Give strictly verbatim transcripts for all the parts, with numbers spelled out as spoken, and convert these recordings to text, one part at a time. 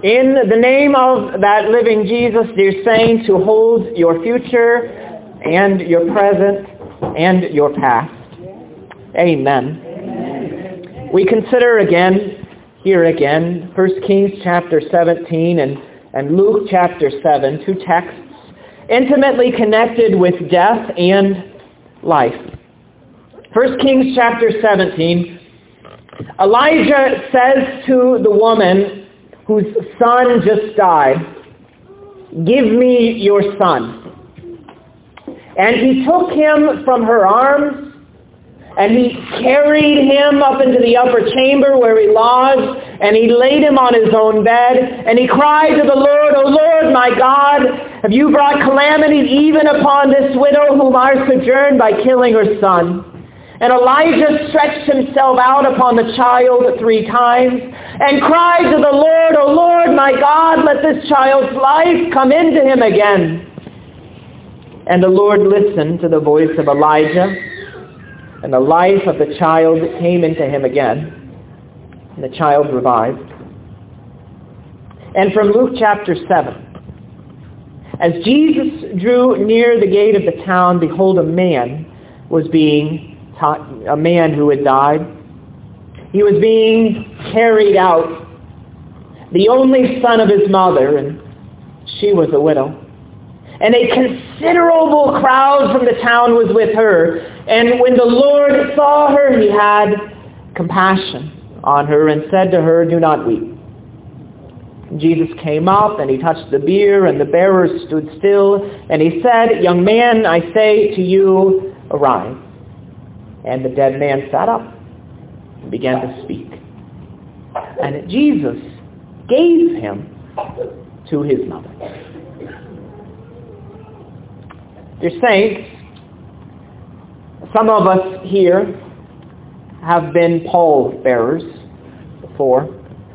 In the name of that living Jesus, dear saints, who holds your future and your present and your past. Amen. Amen. We consider again, here again, First Kings chapter seventeen and, and Luke chapter seven, two texts intimately connected with death and life. First Kings chapter seventeen, Elijah says to the woman whose son just died, "Give me your son." And he took him from her arms, and he carried him up into the upper chamber where he lodged, and he laid him on his own bed, and he cried to the Lord, "O Lord, my God, have you brought calamity even upon this widow whom I sojourned by killing her son?" And Elijah stretched himself out upon the child three times and cried to the Lord, "O Lord, my God, let this child's life come into him again." And the Lord listened to the voice of Elijah, and the life of the child came into him again, and the child revived. And from Luke chapter seven, as Jesus drew near the gate of the town, behold, a man was being taught, a man who had died. He was being carried out, the only son of his mother, and she was a widow. And a considerable crowd from the town was with her. And when the Lord saw her, he had compassion on her and said to her, "Do not weep." And Jesus came up and he touched the bier, and the bearers stood still. And he said, "Young man, I say to you, arise." And the dead man sat up and began to speak. And Jesus gave him to his mother. Dear saints, some of us here have been pallbearers before.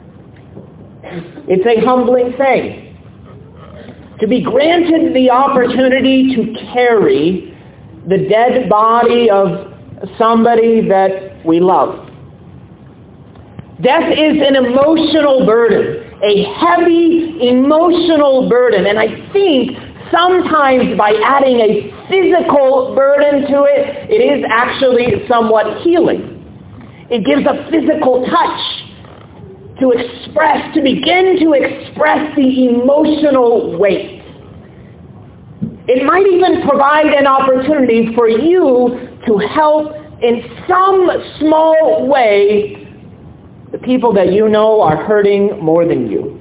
It's a humbling thing to be granted the opportunity to carry the dead body of somebody that we love. Death is an emotional burden, a heavy emotional burden, and I think sometimes by adding a physical burden to it, it is actually somewhat healing. It gives a physical touch to express, to begin to express the emotional weight. It might even provide an opportunity for you to help in some small way the people that you know are hurting more than you.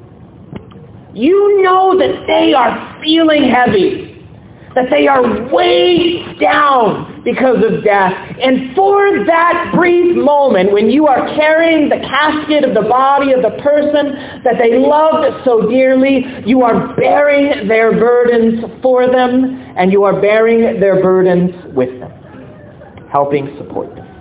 You know that they are feeling heavy, that they are weighed down because of death. And for that brief moment when you are carrying the casket of the body of the person that they loved so dearly, you are bearing their burdens for them, and you are bearing their burdens with them, helping support them.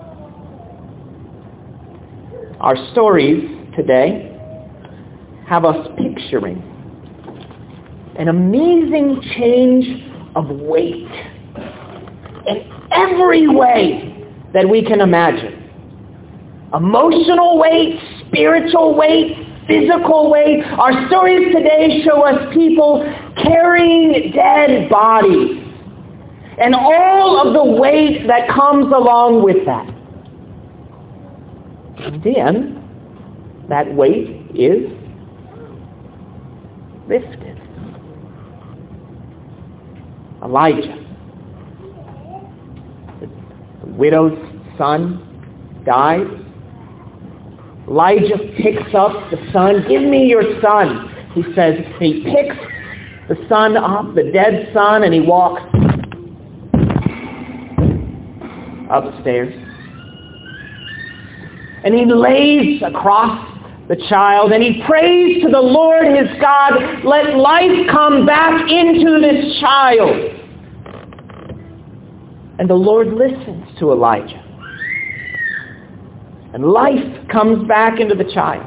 Our stories today have us picturing an amazing change of weight in every way that we can imagine. Emotional weight, spiritual weight, physical weight. Our stories today show us people carrying dead bodies and all of the weight that comes along with that. And then that weight is lifted. Elijah, the widow's son, died. Elijah picks up the son. "Give me your son," he says. He picks the son up, the dead son, and he walks upstairs. And he lays across the child, and he prays to the Lord his God, "Let life come back into this child." And the Lord listens to Elijah. And life comes back into the child.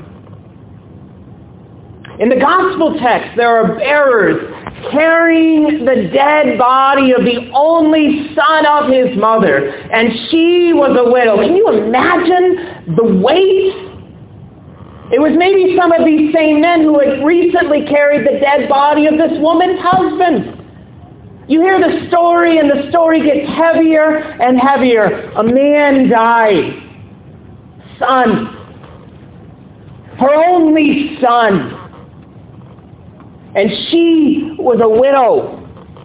In the gospel text, there are bearers carrying the dead body of the only son of his mother, and she was a widow. Can you imagine the weight It was maybe some of these same men who had recently carried the dead body of this woman's husband. You hear the story, and the story gets heavier and heavier. A man died. Son. Her only son. And she was a widow.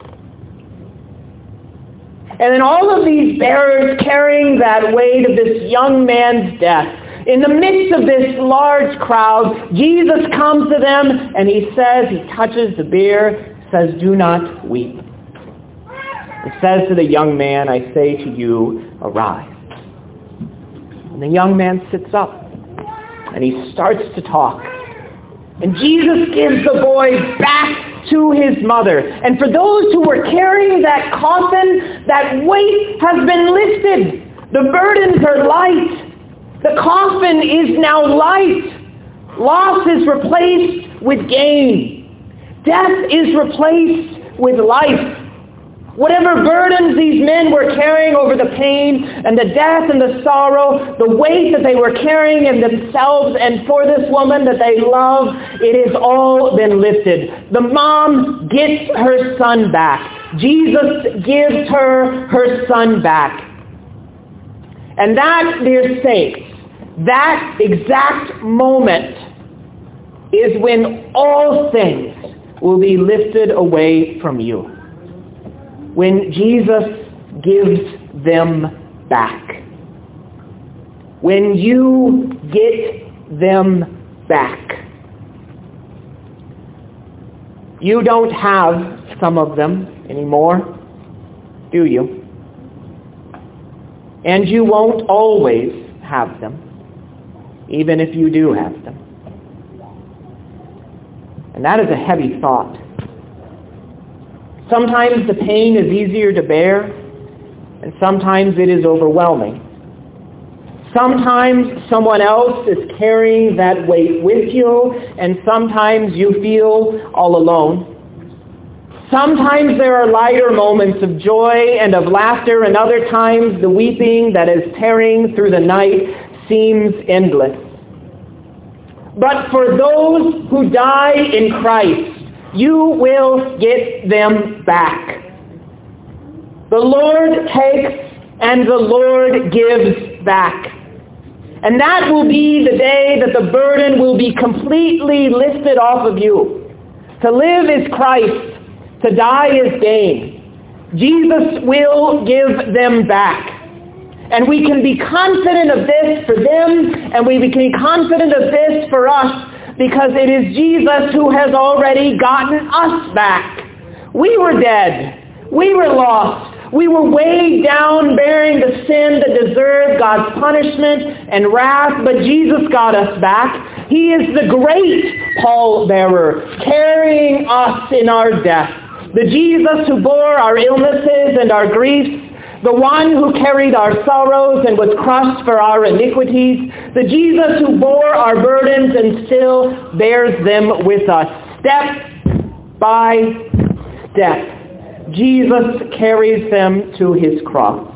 And then all of these bearers carrying that weight of this young man's death. In the midst of this large crowd, Jesus comes to them and he says, he touches the bier, says, "Do not weep." He says to the young man, "I say to you, arise." And the young man sits up and he starts to talk. And Jesus gives the boy back to his mother. And for those who were carrying that coffin, that weight has been lifted. The burdens are light. The coffin is now light. Loss is replaced with gain. Death is replaced with life. Whatever burdens these men were carrying over the pain and the death and the sorrow, the weight that they were carrying in themselves and for this woman that they love, it has all been lifted. The mom gets her son back. Jesus gives her her son back. And that, dear saints, that exact moment is when all things will be lifted away from you. When Jesus gives them back. When you get them back. You don't have some of them anymore, do you? And you won't always have them, even if you do have them. And that is a heavy thought. Sometimes the pain is easier to bear, and sometimes it is overwhelming. Sometimes someone else is carrying that weight with you, and sometimes you feel all alone. Sometimes there are lighter moments of joy and of laughter, and other times the weeping that is tearing through the night seems endless. But for those who die in Christ, you will get them back. The Lord takes and the Lord gives back. And that will be the day that the burden will be completely lifted off of you. To live is Christ. To die is gain. Jesus will give them back. And we can be confident of this for them, and we can be confident of this for us, because it is Jesus who has already gotten us back. We were dead. We were lost. We were weighed down bearing the sin that deserved God's punishment and wrath, but Jesus got us back. He is the great pallbearer, carrying us in our death. The Jesus who bore our illnesses and our griefs, the one who carried our sorrows and was crushed for our iniquities, the Jesus who bore our burdens and still bears them with us, step by step. Jesus carries them to his cross.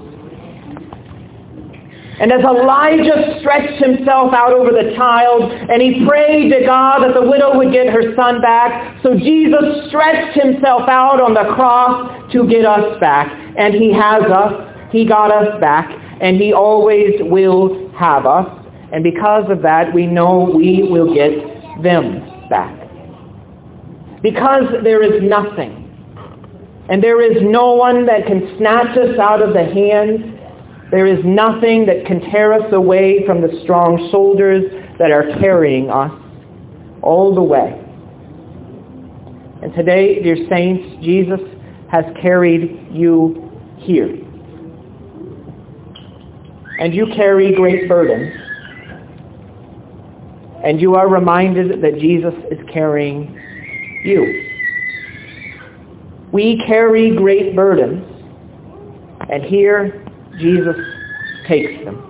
And as Elijah stretched himself out over the child and he prayed to God that the widow would get her son back, so Jesus stretched himself out on the cross to get us back. And he has us. He got us back. And he always will have us. And because of that, we know we will get them back. Because there is nothing. And there is no one that can snatch us out of the hands. There is nothing that can tear us away from the strong shoulders that are carrying us all the way. And today, dear saints, Jesus has carried you here. And you carry great burdens. And you are reminded that Jesus is carrying you. We carry great burdens. And here, Jesus takes them.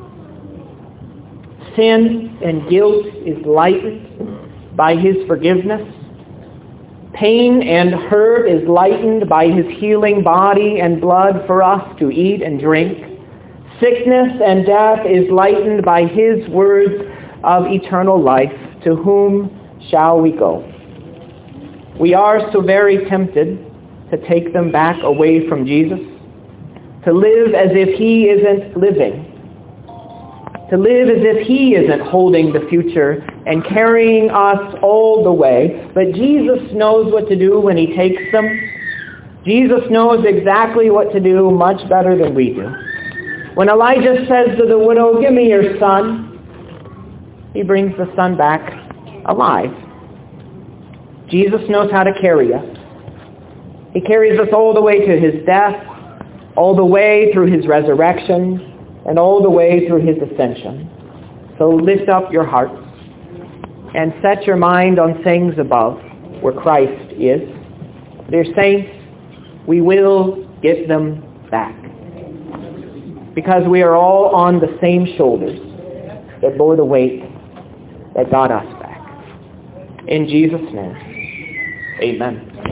Sin and guilt is lightened by his forgiveness. Pain and hurt is lightened by his healing body and blood for us to eat and drink. Sickness and death is lightened by his words of eternal life to whom shall we go? We are so very tempted to take them back away from Jesus, to live as if he isn't living, to live as if he isn't holding the future and carrying us all the way. But Jesus knows what to do when he takes them. Jesus knows exactly what to do much better than we do. When Elijah says to the widow, "Give me your son," he brings the son back alive. Jesus knows how to carry us. He carries us all the way to his death, all the way through his resurrection, and all the way through his ascension. So lift up your hearts and set your mind on things above, where Christ is. Dear saints, we will get them back, because we are all on the same shoulders that bore the weight that got us back. In Jesus' name, amen.